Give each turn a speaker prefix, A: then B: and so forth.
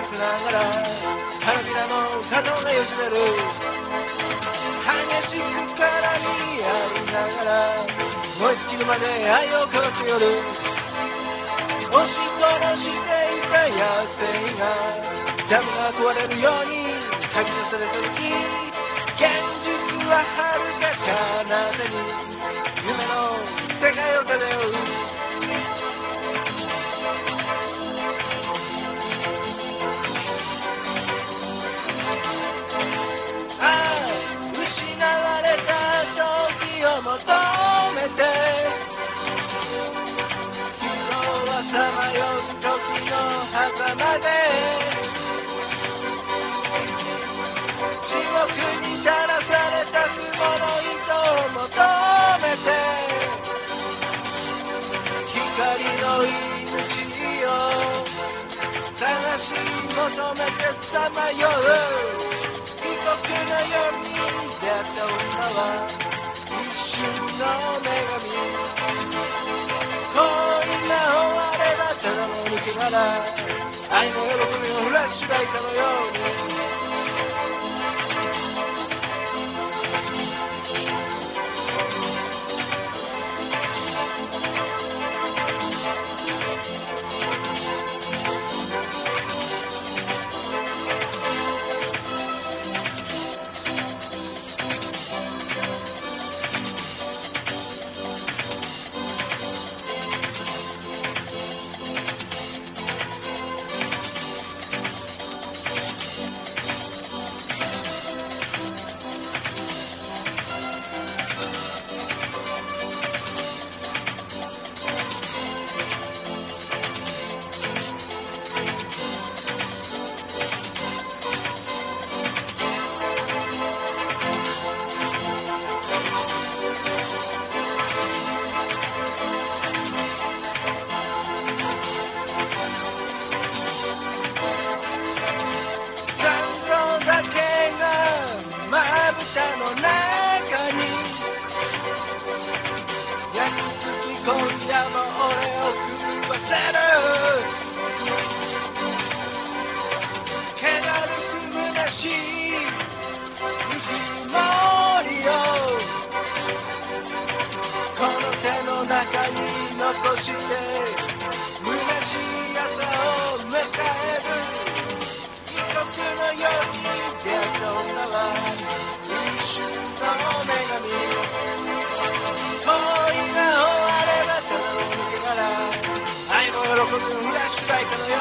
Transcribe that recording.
A: せながら花びらの角がよじれる激しく絡み合いながら燃え尽きるまで愛を交わす夜押し殺していた野生がダムが壊れるように吐き出された時現実は遥か彼方に夢の世界を漂うああ失われた時を求めて人はさまよう時の狭間で地獄にさらされた雲の糸を求めて光の命を探し求めてさまよう異国の夜に出会った女は一瞬の女神恋が終わればただの抜け殻愛の喜びのフラッシュライトのようにまぶたの中に焼き付き今夜も俺を食わせる気だるく虚しいぬくもりをこの手の中に残して虚しい朝を迎える異国の夜に出会った女は一瞬の女神恋が終わればただの抜け殻愛の喜びのフラッシュライトのよ